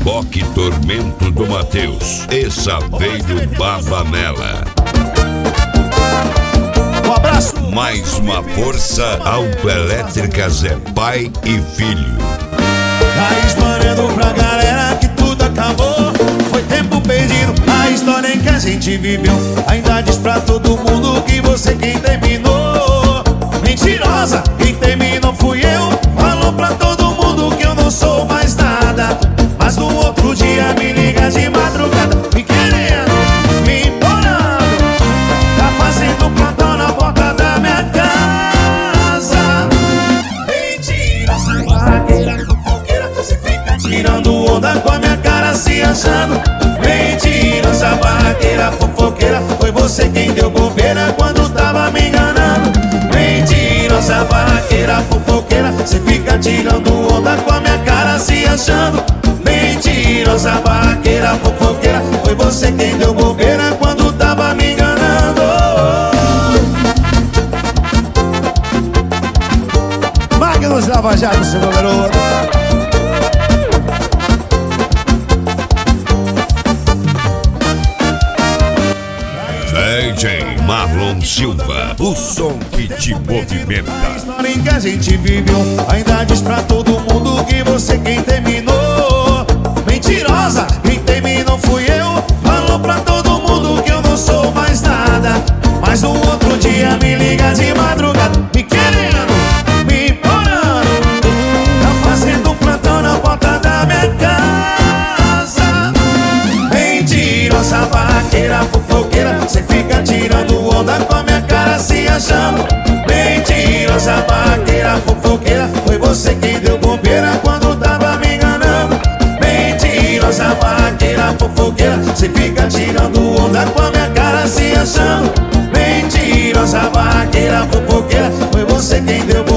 reboque Tormento do Matheus e Saveiro Babanella. Um abraço. Mais uma força, Autoelétricas é pai e filho. Tá espalhando pra galera que tudo acabou. Foi tempo perdido, a história em que a gente viveu. Ainda diz pra todo mundo que você quem terminou. Mentirosa, quem terminou fui eu. Falou pra todo mundo que eu não sou mais nada. Mas no outro dia me liga de madrugada, me querendo, me implorando. Tá fazendo plantão na porta da minha casa. Mentira, essa barraqueira fofoqueira. Você fica tirando onda com a minha cara se achando. Mentira, essa barraqueira fofoqueira. Foi você quem deu bobeira quando tava me enganando. Mentirosa, barraqueira fofoqueira. Você fica tirando onda com a minha cara se achando. Mentirosa, barraqueira fofoqueira. Foi você quem deu bobeira quando tava me enganando. Magnus Lava Jato, seu garoto. DJ Marlon Silva, o som que te movimenta. A história em que a gente viveu. Ainda diz pra todo mundo que você quem terminou. Mentirosa, quem terminou fui eu. Falou pra todo mundo que eu não sou mais nada. Mas no outro dia me liga de madrugada, me querendo, me implorando. Tá fazendo plantão na porta da minha casa. Mentirosa, barraqueira fofoqueira. Você fica tirando onda com a minha cara se achando. Mentirosa, barraqueira fofoqueira. Foi você quem deu bobeira quando tava me enganando. Mentirosa, barraqueira fofoqueira. Você fica tirando onda com a minha cara se achando. Mentirosa, barraqueira fofoqueira. Foi você quem deu